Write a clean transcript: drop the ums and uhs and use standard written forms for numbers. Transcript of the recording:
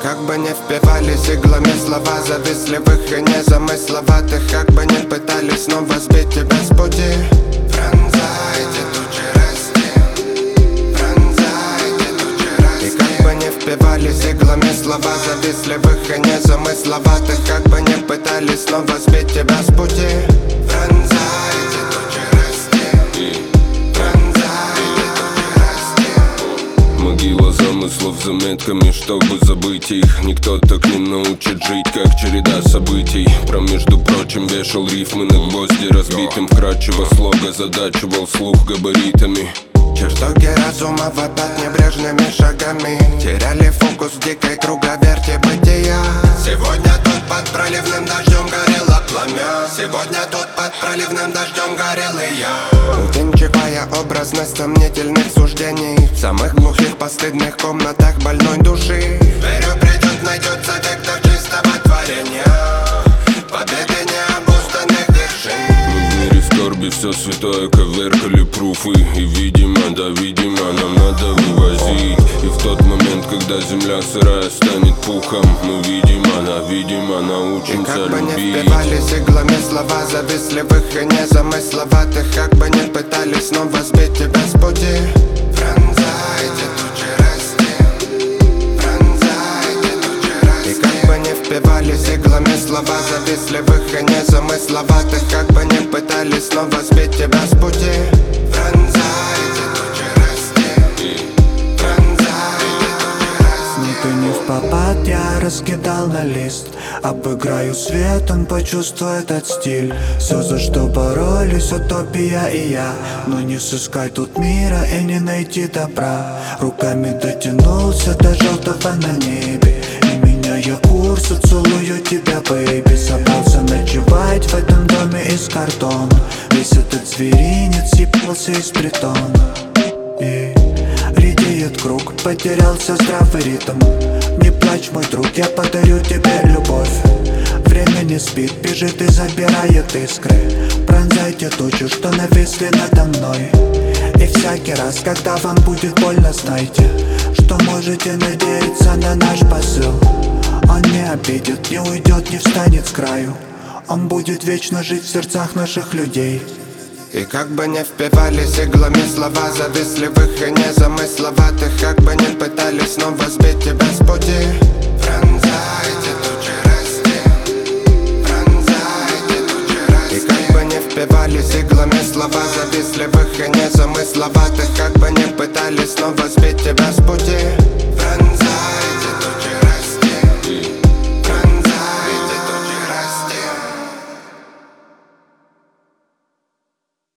как бы не впивались иглами слова завистливых и незамысловатых, как бы не пытались снова сбить тебя с пути. Пронзайте тучи расти, пронзайте тучи расти. И как бы не впивались иглами слова завистливых и незамысловатых, как бы не пытались снова сбить тебя с пути. Пронзайте тучи расти, пронзайте тучи расти. Могила замыслов заметками, чтобы забыть их. Никто так не научит жить, как череда событий. Между прочим, вешал рифмы на гвозди разбитым. Вкрадчиво слога задачивал слух габаритами. Чертоги разума вопят небрежными шагами, теряли фокус в дикой круговерти бытия. Сегодня тут под проливным дождем горело пламя, сегодня тут под проливным дождем горел и я. Увенчивая образность сомнительных суждений в самых глухих постыдных комнатах больной души. Верю, придет, найдется вектор чистого творения, победы необузданных вершин. Мы в мире скорби все святое коверкали пруфы. И видимо, да видимо, нам надо вывозить. И в тот момент, когда земля сырая станет пухом, мы видимо научимся любить. И как бы не любить. впивались иглами слова завистливых и незамысловатых, как бы не пытались снова сбить тебя с пути. Пронзайте тучи расти, пронзайте тучи расти. И как бы не впивались иглами слова завистливых и незамысловатых, как бы не пытались снова сбить тебя с пути. Пронзайте тучи расти, пронзайте тучи расти. Не ты не в попад, я раскидал на лист. Обыграю свет, он почувствует этот стиль. Все, за что боролись, утопия и я. Но не сыскать тут мира и не найти добра. Руками дотянулся до желтого на небе, и меняя курс, целую тебя, бэйби. Собрался ночевать в этом доме из картона. Весь этот зверинец съебался из притона. И редеет круг, потерялся здравый ритм. Не плачь, мой друг, я подарю тебе любовь. Время не спит, бежит и забирает искры. Пронзайте тучи, что нависли надо мной. И всякий раз, когда вам будет больно, знайте, что можете надеяться на наш посыл. Он не обидит, не уйдет, не встанет с краю. Он будет вечно жить в сердцах наших людей. И как бы не впивались иглами слова завистливых и незамысловатых, как бы не пытались снова сбить тебя с пути. Пронзайте тучи расти, пронзайте тучи расти. И как бы не впивались иглами слова завистливых и незамысловатых, как бы не пытались снова сбить тебя с пути.